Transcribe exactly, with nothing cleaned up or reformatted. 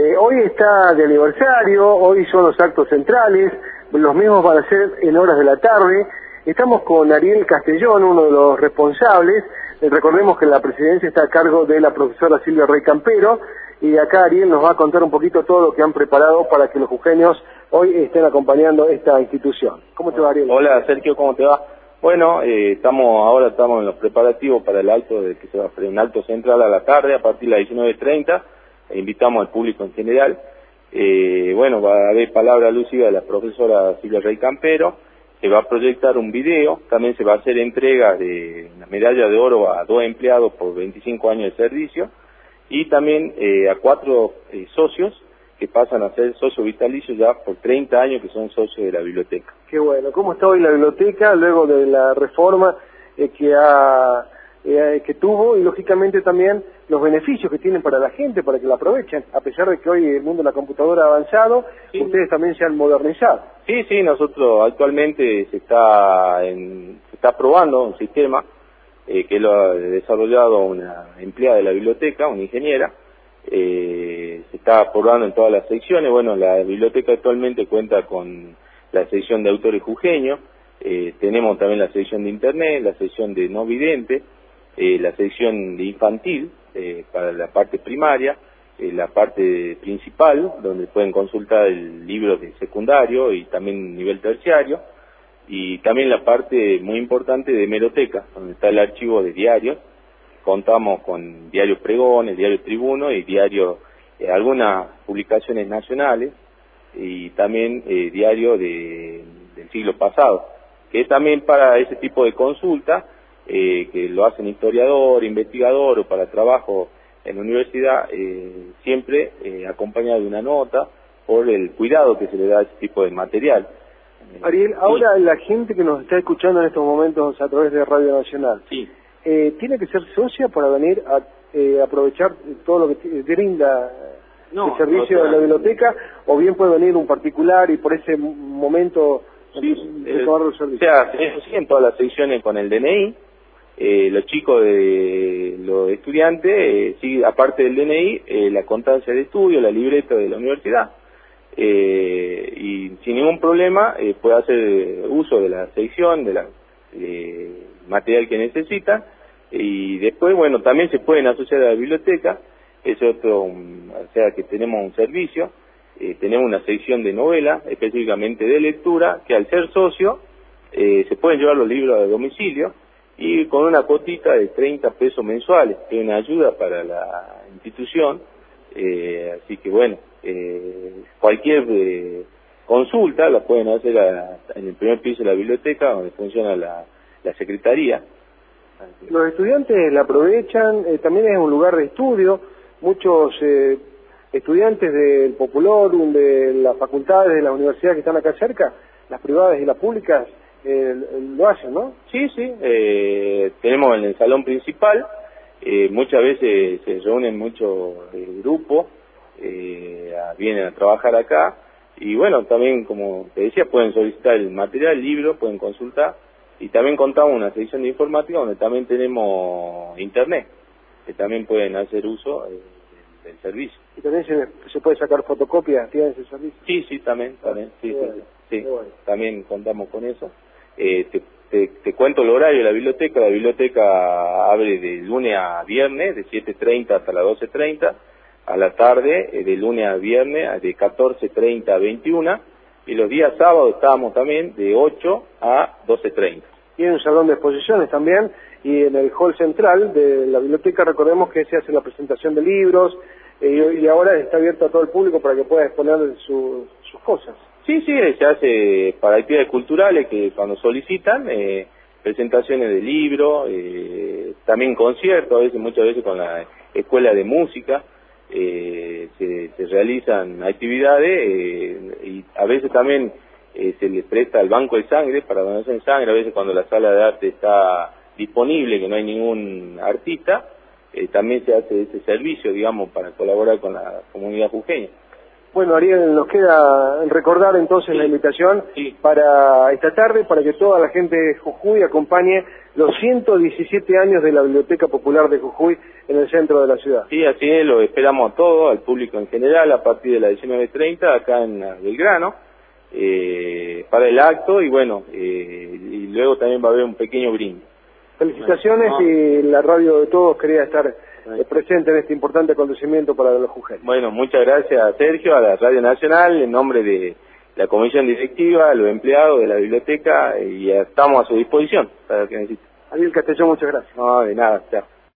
Eh, hoy está de aniversario, hoy son los actos centrales, los mismos van a ser en horas de la tarde. Estamos con Ariel Castellón, uno de los responsables. Eh, recordemos que la presidencia está a cargo de la profesora Silvia Rey Campero, y acá Ariel nos va a contar un poquito todo lo que han preparado para que los jujeños hoy estén acompañando esta institución. ¿Cómo te va, Ariel? Hola, Sergio, ¿cómo te va? Bueno, eh, estamos ahora estamos en los preparativos para el alto, de que se va a hacer un alto central a la tarde a partir de las diecinueve treinta. E invitamos al público en general. Eh, bueno, va a haber palabra alusiva de la profesora Silvia Rey Campero. Se va a proyectar un video, también se va a hacer entrega de una medalla de oro a dos empleados por veinticinco años de servicio, y también eh, a cuatro eh, socios que pasan a ser socios vitalicios ya por treinta años, que son socios de la biblioteca. Qué bueno. ¿Cómo está hoy la biblioteca luego de la reforma eh, que ha eh, que tuvo, y lógicamente también los beneficios que tienen para la gente, para que la aprovechen, a pesar de que hoy el mundo de la computadora ha avanzado? Sí. Ustedes también se han modernizado. Sí, sí, nosotros actualmente se está en, se está probando un sistema eh, que lo ha desarrollado una empleada de la biblioteca, una ingeniera. Eh, se está probando en todas las secciones. Bueno, la biblioteca actualmente cuenta con la sección de autores jujeños, eh, tenemos también la sección de internet, la sección de no vidente, eh, la sección de infantil eh, para la parte primaria, eh, la parte principal donde pueden consultar el libro de secundario y también nivel terciario, y también la parte muy importante de hemeroteca, donde está el archivo de diarios. Contamos con diarios pregones, diarios tribunos y diarios, eh, algunas publicaciones nacionales, y también eh, diarios de, del siglo pasado, que es también para ese tipo de consulta, eh, que lo hacen historiador, investigador o para trabajo en la universidad, eh, siempre eh, acompañado de una nota por el cuidado que se le da a ese tipo de material. Ariel, sí. Ahora la gente que nos está escuchando en estos momentos a través de Radio Nacional, sí. eh, ¿tiene que ser socia para venir a eh, aprovechar todo lo que brinda no, el servicio o sea, de la biblioteca, o bien puede venir un particular y por ese momento sí, tomar los servicios? O sea, eso sí, en todas las secciones con el D N I, eh, los chicos de los estudiantes, eh, sí, aparte del D N I, eh, la constancia de estudio, la libreta de la universidad, eh, y sin ningún problema eh, puede hacer uso de la sección, de la eh, material que necesita, y después, bueno, también se pueden asociar a la biblioteca. Es otro, um, o sea, que tenemos un servicio, eh, tenemos una sección de novela, específicamente de lectura, que al ser socio, eh, se pueden llevar los libros a domicilio, y con una cuotita de treinta pesos mensuales, que es una ayuda para la institución. Eh, así que bueno, eh, cualquier eh, consulta la pueden hacer a, en el primer piso de la biblioteca, donde funciona la, la secretaría. Los estudiantes la aprovechan, eh, también es un lugar de estudio. Muchos eh, estudiantes del Populorum, de las facultades, de las universidades que están acá cerca, las privadas y las públicas, eh, lo hacen, ¿no? Sí, sí, eh, tenemos en el salón principal, eh, muchas veces se reúnen muchos eh, grupos, eh, a, vienen a trabajar acá, y bueno, también como te decía, pueden solicitar el material, el libro, pueden consultar, y también contamos una sección de informática donde también tenemos internet, que también pueden hacer uso eh, del servicio. ¿Y también se, se puede sacar fotocopias, tienen ese servicio? Sí, sí, también, también, sí, sí, bueno, sí, bueno. También contamos con eso. Eh, te, te, te cuento el horario de la biblioteca. La biblioteca abre de lunes a viernes, de siete treinta hasta las doce treinta, a la tarde, eh, de lunes a viernes, de catorce treinta a veintiuna, y los días sábados estábamos también de ocho a doce treinta. Tiene un salón de exposiciones también, y en el hall central de la biblioteca recordemos que se hace la presentación de libros, eh, y ahora está abierto a todo el público para que pueda exponer su, sus cosas. Sí, sí, se hace para actividades culturales que cuando solicitan, eh, presentaciones de libros, eh, también conciertos, a veces, muchas veces con la escuela de música, eh, se, se realizan actividades, eh, y a veces también eh, se les presta el banco de sangre para donación de sangre, a veces cuando la sala de arte está disponible, que no hay ningún artista, eh, también se hace ese servicio, digamos, para colaborar con la comunidad jujeña. Bueno, Ariel, nos queda recordar entonces sí. la invitación sí. para esta tarde, para que toda la gente de Jujuy acompañe los ciento diecisiete años de la Biblioteca Popular de Jujuy en el centro de la ciudad. Sí, así es, lo esperamos a todos, al público en general, a partir de las diecinueve treinta, acá en Belgrano, eh, para el acto, y bueno, eh, y luego también va a haber un pequeño brindis. Felicitaciones no. y la radio de todos quería estar eh, presente en este importante acontecimiento para los jujeños. Bueno, muchas gracias a Sergio, a la Radio Nacional, en nombre de la comisión directiva, a los empleados de la biblioteca, y estamos a su disposición para lo que necesiten. Ariel Castellón, muchas gracias. No, de nada, chao.